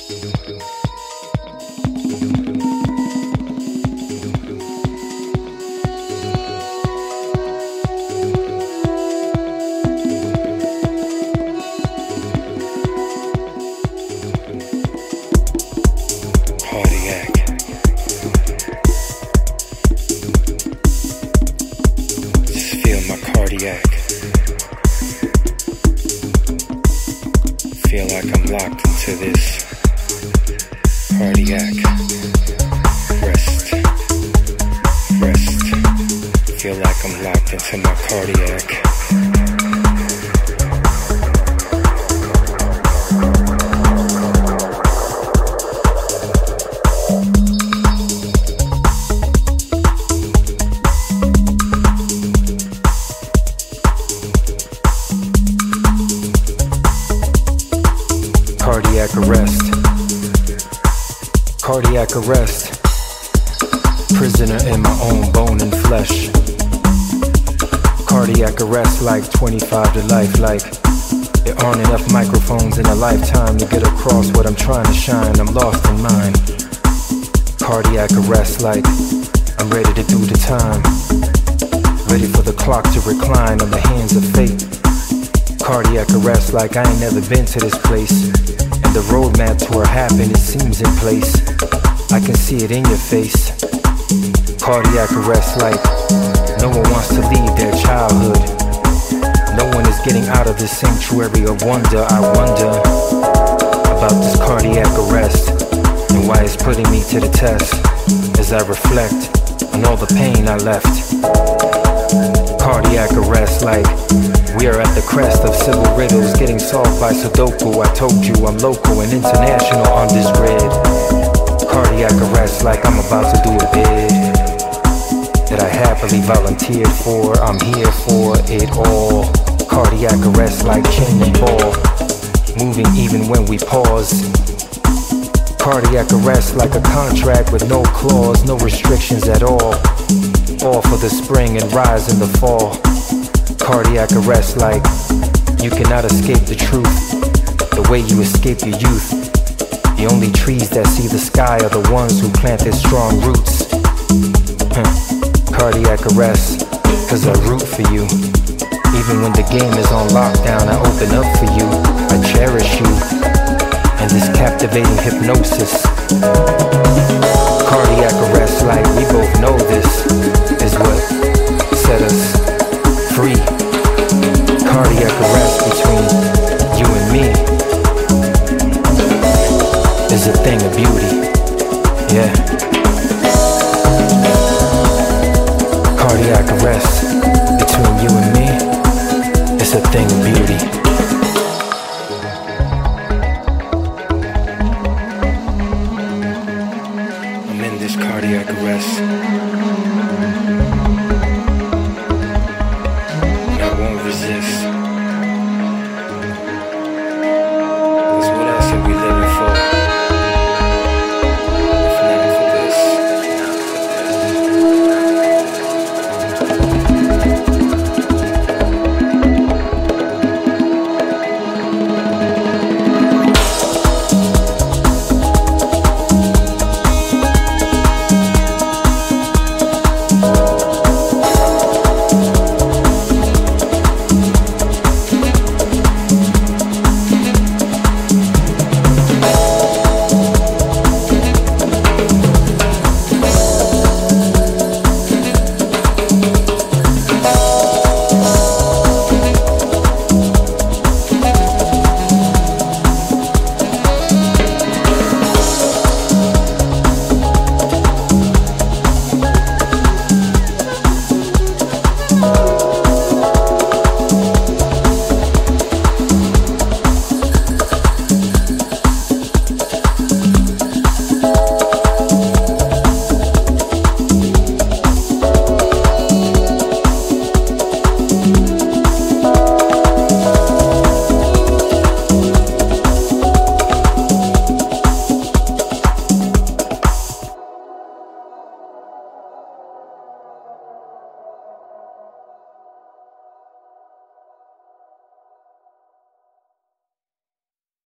Feel like I'm locked into this cardiac rest. Feel like I'm locked into my cardiac. Cardiac arrest. Cardiac arrest. Prisoner in my own bone and flesh. Cardiac arrest like 25 to life, like there aren't enough microphones in a lifetime to get across what I'm trying to shine. I'm lost in mine. Cardiac arrest like I'm ready to do the time. Ready for the clock to recline on the hands of fate. Cardiac arrest like I ain't never been to this place. And the roadmap to where happiness seems in place. I can see it in your face. Cardiac arrest like no one wants to leave their childhood. No one is getting out of this sanctuary of wonder. I wonder about this cardiac arrest and why it's putting me to the test as I reflect on all the pain I left. Cardiac arrest like we are at the crest of civil riddles getting solved by Sudoku. I told you I'm local and international on this grid. Cardiac arrest like I'm about to do a bid that I happily volunteered for. I'm here for it all. Cardiac arrest like chain and ball, moving even when we pause. Cardiac arrest like a contract with no clause, no restrictions at all. All for the spring and rise in the fall. Cardiac arrest like you cannot escape the truth the way you escape your youth. The only trees that see the sky are the ones who plant their strong roots. Cardiac arrest, cause I root for you. Even when the game is on lockdown, I open up for you. I cherish you and this captivating hypnosis. Cardiac arrest like we both know this is what set us free. Cardiac arrest between you and me is a thing of beauty. Yeah.